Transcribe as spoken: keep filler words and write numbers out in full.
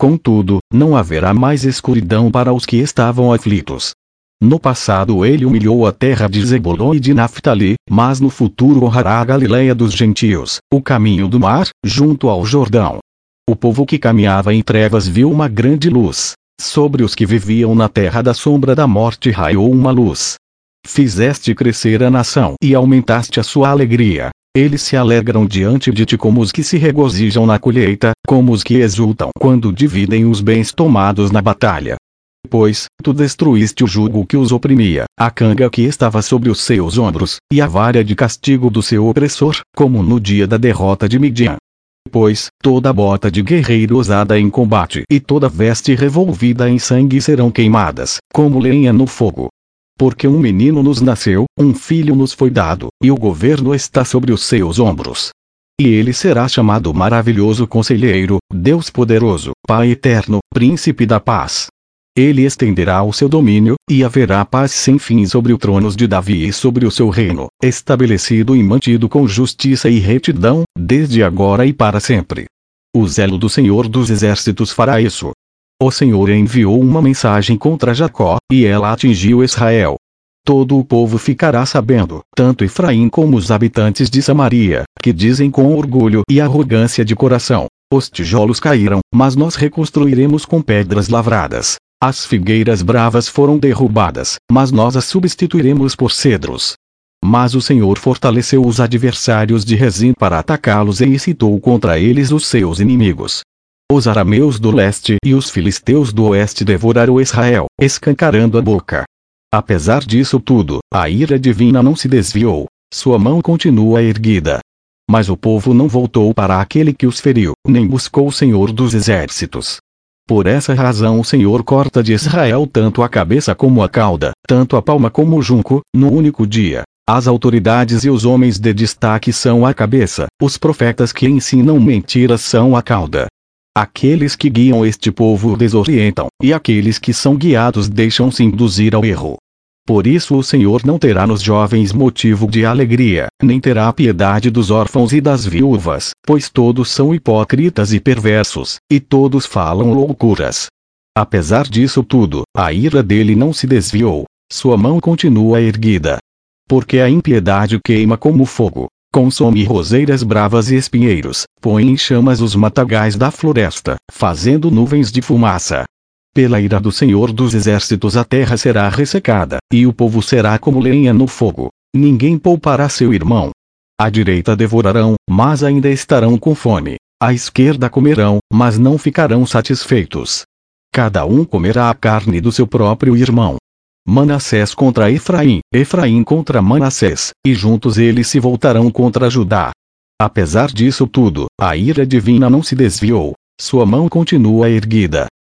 Contudo, não haverá mais escuridão para os que estavam aflitos. No passado ele humilhou a terra de Zebulon e de Naftali, mas no futuro honrará a Galileia dos gentios, o caminho do mar, junto ao Jordão. O povo que caminhava em trevas viu uma grande luz. Sobre os que viviam na terra da sombra da morte raiou uma luz. Fizeste crescer a nação e aumentaste a sua alegria. Eles se alegram diante de ti como os que se regozijam na colheita, como os que exultam quando dividem os bens tomados na batalha. Pois, tu destruíste o jugo que os oprimia, a canga que estava sobre os seus ombros, e a vara de castigo do seu opressor, como no dia da derrota de Midian. Pois, toda bota de guerreiro usada em combate e toda veste revolvida em sangue serão queimadas, como lenha no fogo. Porque um menino nos nasceu, um filho nos foi dado, e o governo está sobre os seus ombros. E ele será chamado Maravilhoso Conselheiro, Deus Poderoso, Pai Eterno, Príncipe da Paz. Ele estenderá o seu domínio, e haverá paz sem fim sobre o trono de Davi e sobre o seu reino, estabelecido e mantido com justiça e retidão, desde agora e para sempre. O zelo do Senhor dos Exércitos fará isso. O Senhor enviou uma mensagem contra Jacó, e ela atingiu Israel. Todo o povo ficará sabendo, tanto Efraim como os habitantes de Samaria, que dizem com orgulho e arrogância de coração: os tijolos caíram, mas nós reconstruiremos com pedras lavradas. As figueiras bravas foram derrubadas, mas nós as substituiremos por cedros. Mas o Senhor fortaleceu os adversários de Rezim para atacá-los e incitou contra eles os seus inimigos. Os arameus do leste e os filisteus do oeste devoraram Israel, escancarando a boca. Apesar disso tudo, a ira divina não se desviou, sua mão continua erguida. Mas o povo não voltou para aquele que os feriu, nem buscou o Senhor dos Exércitos. Por essa razão o Senhor corta de Israel tanto a cabeça como a cauda, tanto a palma como o junco, no único dia. As autoridades e os homens de destaque são a cabeça, os profetas que ensinam mentiras são a cauda. Aqueles que guiam este povo o desorientam, e aqueles que são guiados deixam-se induzir ao erro. Por isso o Senhor não terá nos jovens motivo de alegria, nem terá piedade dos órfãos e das viúvas, pois todos são hipócritas e perversos, e todos falam loucuras. Apesar disso tudo, a ira dele não se desviou, sua mão continua erguida. Porque a impiedade queima como fogo, consome roseiras bravas e espinheiros, põe em chamas os matagais da floresta, fazendo nuvens de fumaça. Pela ira do Senhor dos Exércitos a terra será ressecada, e o povo será como lenha no fogo. Ninguém poupará seu irmão. À direita devorarão, mas ainda estarão com fome. À esquerda comerão, mas não ficarão satisfeitos. Cada um comerá a carne do seu próprio irmão. Manassés contra Efraim, Efraim contra Manassés, e juntos eles se voltarão contra Judá. Apesar disso tudo, a ira divina não se desviou, sua mão continua erguida.